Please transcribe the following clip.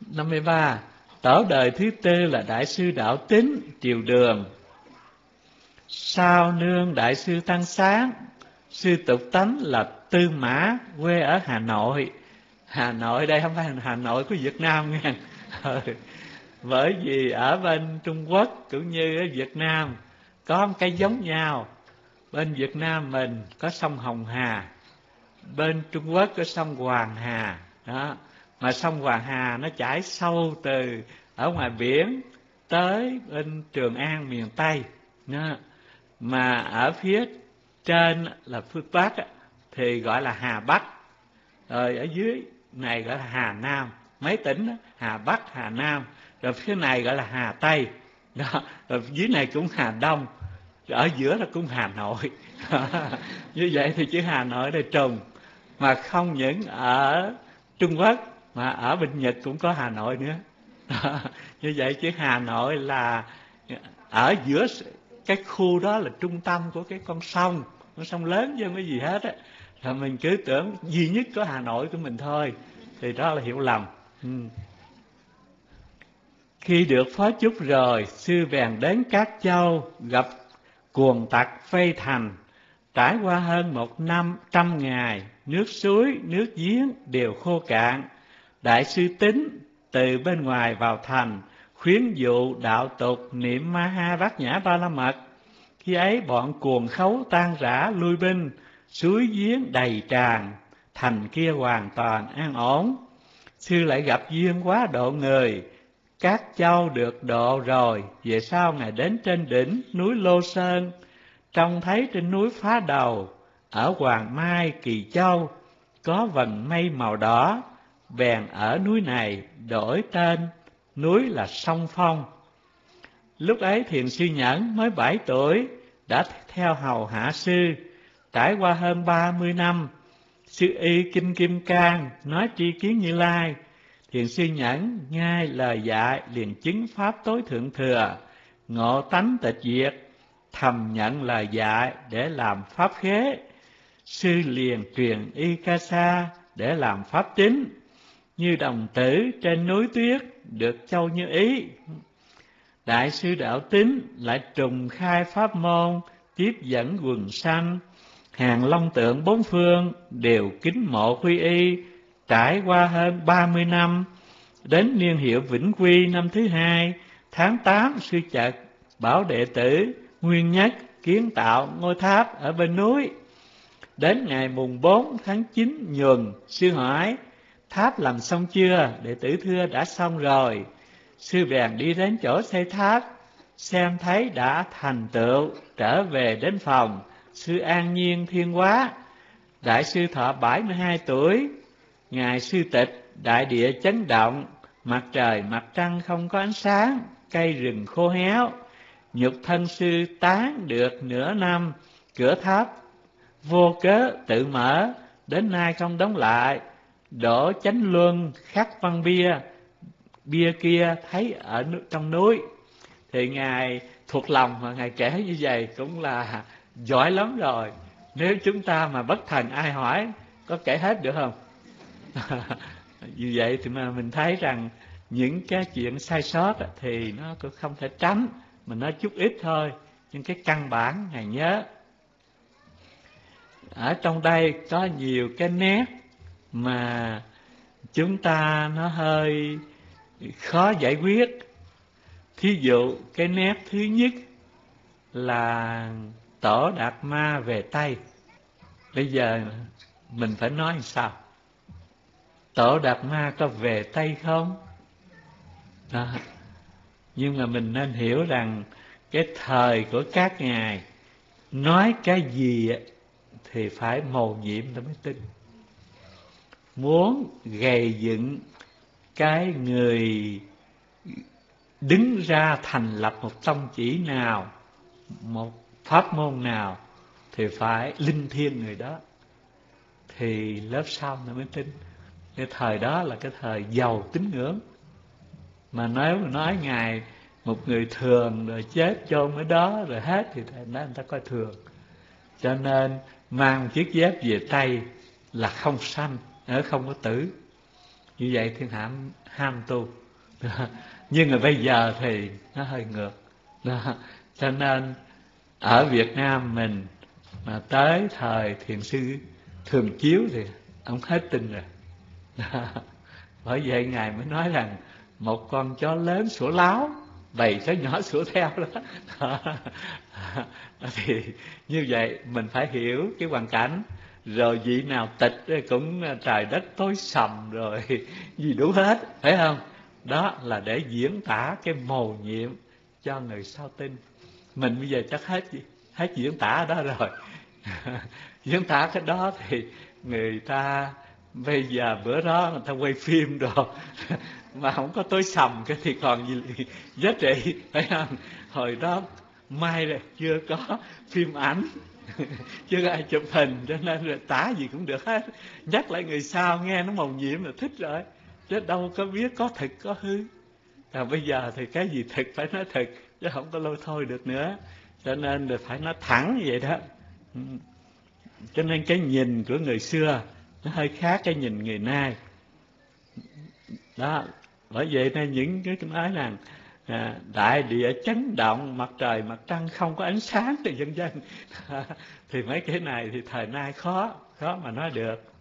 53. Tổ đời thứ tư là Đại sư Đạo Tín, Triều Đường. Sau nương Đại sư Tăng Sáng, sư Tục Tánh là Tư Mã, quê ở Hà Nội. Hà Nội đây không phải Hà Nội của Việt Nam nha. Bởi vì ở bên Trung Quốc cũng như ở Việt Nam có một cái giống nhau. Bên Việt Nam mình có sông Hồng Hà, bên Trung Quốc có sông Hoàng Hà đó. Mà sông Hoàng Hà nó chảy sâu từ ở ngoài biển tới bên Trường An miền Tây đó. Mà ở phía trên là phương Bắc thì gọi là Hà Bắc, rồi ở dưới này gọi là Hà Nam. Mấy tỉnh đó, Hà Bắc, Hà Nam, rồi phía này gọi là Hà Tây đó. Rồi dưới này cũng Hà Đông, ở giữa là cũng Hà Nội. Như vậy thì chữ Hà Nội đây trùng. Mà không những ở Trung Quốc mà ở bên Nhật cũng có Hà Nội nữa. Như vậy chữ Hà Nội là ở giữa cái khu đó, là trung tâm của cái con sông lớn chứ không có gì hết á. Rồi mình cứ tưởng duy nhất có Hà Nội của mình thôi, thì đó là hiểu lầm. Khi được phó chúc rồi, sư bèn đến Cát Châu gặp cuồng tặc vây thành. Trải qua hơn 100 ngày, nước suối, nước giếng đều khô cạn. Đại sư Tín từ bên ngoài vào thành, khuyến dụ đạo tục niệm Ma Ha Bát Nhã Ba La Mật. Khi ấy bọn cuồng khấu tan rã lui binh, suối giếng đầy tràn, thành kia hoàn toàn an ổn. Sư lại gặp duyên quá độ người, Cát Châu được độ rồi, về sau Ngài đến trên đỉnh núi Lô Sơn, trông thấy trên núi Phá Đầu, ở Hoàng Mai Kỳ Châu, có vầng mây màu đỏ, bèn ở núi này đổi tên núi là Sông Phong. Lúc ấy Thiền Sư Nhẫn mới 7 tuổi, đã theo hầu hạ sư. Trải qua hơn 30 năm, sư y Kinh Kim Cang nói tri kiến Như Lai. Thiền Sư Nhẫn nghe lời dạy liền chứng pháp tối thượng thừa, ngộ tánh tịch diệt, thầm nhận lời dạy để làm pháp khế. Sư liền truyền y ca sa để làm pháp chính, như đồng tử trên núi tuyết được châu như ý. Đại sư Đạo Tín lại trùng khai pháp môn, tiếp dẫn quần sanh, hàng long tượng bốn phương đều kính mộ quy y. Trải qua hơn 30 năm, đến niên hiệu Vĩnh Quy năm thứ 2, tháng 8, sư chợt bảo đệ tử Nguyên Nhất kiến tạo ngôi tháp ở bên núi. Đến ngày mùng 4 tháng 9 Nhuần, sư hỏi: tháp làm xong chưa? Đệ tử thưa đã xong rồi. Sư bèn đi đến chỗ xây tháp, xem thấy đã thành tựu, trở về đến phòng. Sư an nhiên thiên quá. Đại sư thọ 72 tuổi. Ngài sư tịch, đại địa chấn động, mặt trời mặt trăng không có ánh sáng, cây rừng khô héo. Nhục thân sư tán được nửa năm, cửa tháp vô cớ tự mở, đến nay không đóng lại. Đổ chánh luân khắc văn bia, bia kia thấy ở trong núi. Thì Ngài thuộc lòng mà Ngài kể như vậy cũng là giỏi lắm rồi. Nếu chúng ta mà bất thần ai hỏi có kể hết được không? Như vậy thì mà mình thấy rằng những cái chuyện sai sót thì nó cũng không thể tránh, mình nói chút ít thôi, nhưng cái căn bản Ngài nhớ. Ở trong đây có nhiều cái nét mà chúng ta nó hơi khó giải quyết. Thí dụ cái nét thứ nhất là Tổ Đạt Ma về Tây. Bây giờ mình phải nói làm sao? Tổ Đạt Ma có về Tây không? Đó. Nhưng mà mình nên hiểu rằng cái thời của các ngài nói cái gì thì phải mầu nhiệm ta mới tin. Muốn gầy dựng cái người đứng ra thành lập một tông chỉ nào, một pháp môn nào, thì phải linh thiêng người đó, thì lớp sau nó mới tin. Cái thời đó là cái thời giàu tín ngưỡng. Mà nếu mà nói Ngài một người thường rồi chết chôn ở đó rồi hết, thì nói người ta coi thường. Cho nên mang chiếc dép về Tây là không sanh, không có tử. Như vậy thiên hạ ham tu. Nhưng mà bây giờ thì nó hơi ngược. Cho nên ở Việt Nam mình mà tới thời thiền sư Thường Chiếu thì ông hết tin rồi. Bởi vậy Ngài mới nói rằng một con chó lớn sủa láo, bầy chó nhỏ sủa theo đó. Thì như vậy mình phải hiểu cái hoàn cảnh. Rồi vị nào tịch cũng trời đất tối sầm rồi gì đủ hết, phải không? Đó là để diễn tả cái mầu nhiệm cho người sau tin. Mình bây giờ chắc hết diễn tả đó rồi. Diễn tả cái đó thì người ta bây giờ bữa đó người ta quay phim rồi mà không có tối sầm cái thì còn gì giá trị, phải không? Hồi đó may là chưa có phim ảnh, chưa có ai chụp hình, cho nên là tả gì cũng được hết. Nhắc lại người sau nghe nó mầu nhiệm là thích rồi, chứ đâu có biết có thực có hư. Bây giờ thì cái gì thực phải nói thực, chứ không có lôi thôi được nữa. Cho nên là phải nói thẳng như vậy đó. Cho nên cái nhìn của người xưa nó hơi khác cái nhìn ngày nay. Đó, bởi vậy nên những cái nói rằng đại địa chấn động, mặt trời mặt trăng không có ánh sáng thì vân vân. Thì mấy cái này thì thời nay khó mà nói được.